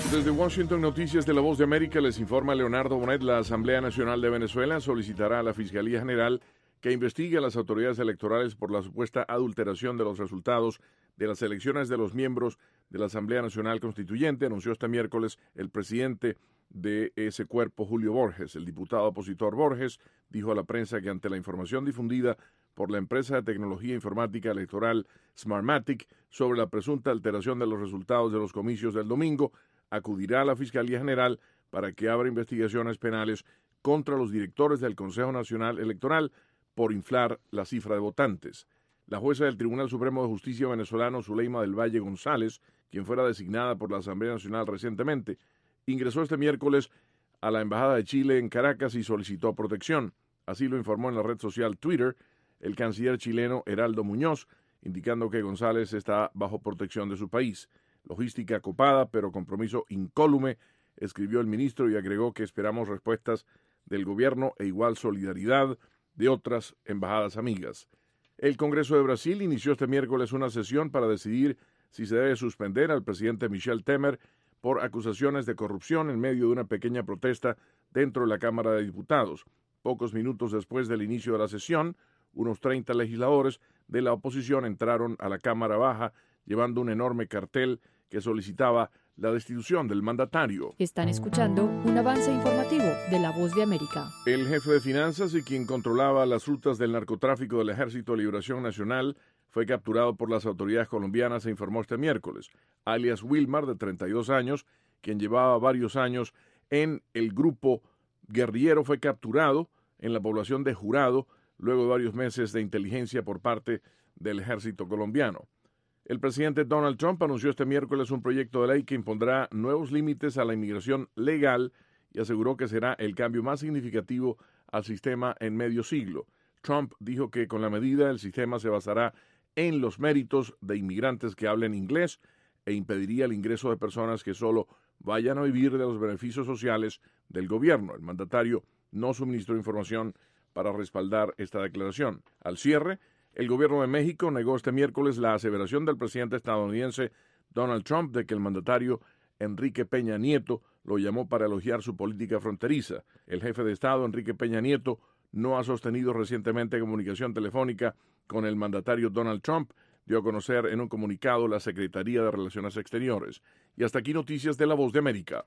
Desde Washington, Noticias de la Voz de América, les informa Leonardo Bonet. La Asamblea Nacional de Venezuela solicitará a la Fiscalía General que investigue a las autoridades electorales por la supuesta adulteración de los resultados de las elecciones de los miembros de la Asamblea Nacional Constituyente, anunció este miércoles el presidente de ese cuerpo, Julio Borges. El diputado opositor Borges dijo a la prensa que ante la información difundida por la empresa de tecnología informática electoral Smartmatic sobre la presunta alteración de los resultados de los comicios del domingo, acudirá a la Fiscalía General para que abra investigaciones penales contra los directores del Consejo Nacional Electoral por inflar la cifra de votantes. La jueza del Tribunal Supremo de Justicia venezolano, Zuleima del Valle González, quien fuera designada por la Asamblea Nacional recientemente, ingresó este miércoles a la Embajada de Chile en Caracas y solicitó protección. Así lo informó en la red social Twitter el canciller chileno Heraldo Muñoz, indicando que González está bajo protección de su país. Logística copada, pero compromiso incólume, escribió el ministro y agregó que esperamos respuestas del gobierno e igual solidaridad de otras embajadas amigas. El Congreso de Brasil inició este miércoles una sesión para decidir si se debe suspender al presidente Michel Temer por acusaciones de corrupción en medio de una pequeña protesta dentro de la Cámara de Diputados. Pocos minutos después del inicio de la sesión, unos 30 legisladores de la oposición entraron a la Cámara Baja llevando un enorme cartel que solicitaba la destitución del mandatario. Están escuchando un avance informativo de La Voz de América. El jefe de finanzas y quien controlaba las rutas del narcotráfico del Ejército de Liberación Nacional fue capturado por las autoridades colombianas, se informó este miércoles. Alias Wilmar, de 32 años, quien llevaba varios años en el grupo guerrillero, fue capturado en la población de Jurado luego de varios meses de inteligencia por parte del Ejército colombiano. El presidente Donald Trump anunció este miércoles un proyecto de ley que impondrá nuevos límites a la inmigración legal y aseguró que será el cambio más significativo al sistema en medio siglo. Trump dijo que con la medida el sistema se basará en los méritos de inmigrantes que hablen inglés e impediría el ingreso de personas que solo vayan a vivir de los beneficios sociales del gobierno. El mandatario no suministró información para respaldar esta declaración. Al cierre, el gobierno de México negó este miércoles la aseveración del presidente estadounidense Donald Trump de que el mandatario Enrique Peña Nieto lo llamó para elogiar su política fronteriza. El jefe de Estado, Enrique Peña Nieto, no ha sostenido recientemente comunicación telefónica con el mandatario Donald Trump, dio a conocer en un comunicado la Secretaría de Relaciones Exteriores. Y hasta aquí noticias de La Voz de América.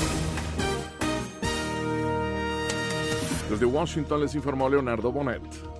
Desde Washington les informó Leonardo Bonet.